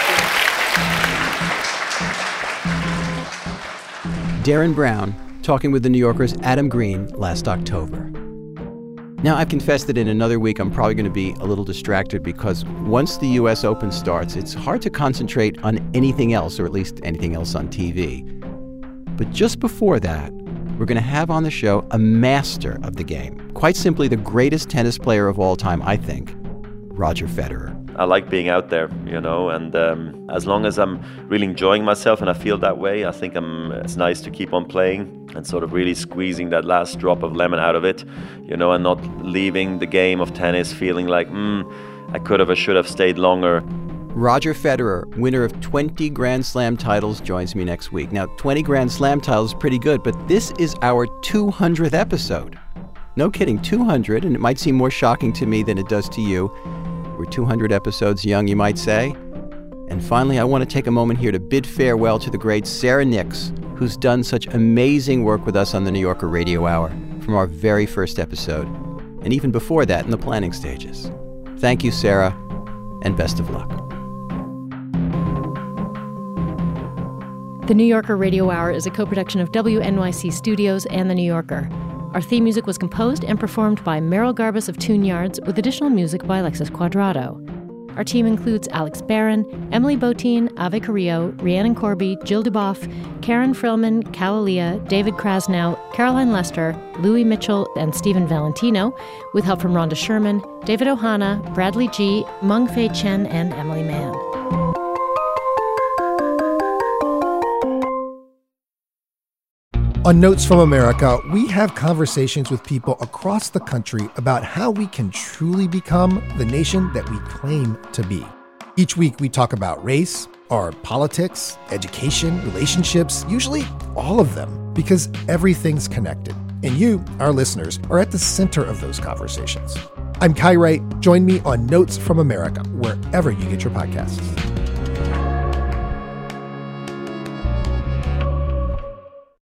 Speaker 5: Darren Brown talking with the New Yorker's Adam Green last October. Now, I've confessed that in another week I'm probably going to be a little distracted because once the U S Open starts, it's hard to concentrate on anything else, or at least anything else on T V. But just before that, we're going to have on the show a master of the game. Quite simply, the greatest tennis player of all time, I think, Roger Federer.
Speaker 14: I like being out there, you know, and um, as long as I'm really enjoying myself and I feel that way, I think I'm, it's nice to keep on playing and sort of really squeezing that last drop of lemon out of it, you know, and not leaving the game of tennis feeling like, hmm, I could have or should have stayed longer.
Speaker 5: Roger Federer, winner of twenty Grand Slam titles, joins me next week. Now, twenty Grand Slam titles is pretty good, but this is our two hundredth episode. No kidding, two hundred, and it might seem more shocking to me than it does to you. We're two hundred episodes young, you might say. And finally, I want to take a moment here to bid farewell to the great Sarah Nix, who's done such amazing work with us on the New Yorker Radio Hour from our very first episode, and even before that in the planning stages. Thank you, Sarah, and best of luck.
Speaker 4: The New Yorker Radio Hour is a co-production of W N Y C Studios and The New Yorker. Our theme music was composed and performed by Meryl Garbus of Tune Yards, with additional music by Alexis Quadrado. Our team includes Alex Barron, Emily Botine, Ave Carrillo, Rhiannon Corby, Jill Duboff, Karen Frillman, Calalia, David Krasnow, Caroline Lester, Louis Mitchell, and Stephen Valentino, with help from Rhonda Sherman, David Ohana, Bradley G., Meng Fei Chen, and Emily Mann.
Speaker 15: On Notes from America, we have conversations with people across the country about how we can truly become the nation that we claim to be. Each week, we talk about race, our politics, education, relationships, usually all of them, because everything's connected. And you, our listeners, are at the center of those conversations. I'm Kai Wright. Join me on Notes from America, wherever you get your podcasts.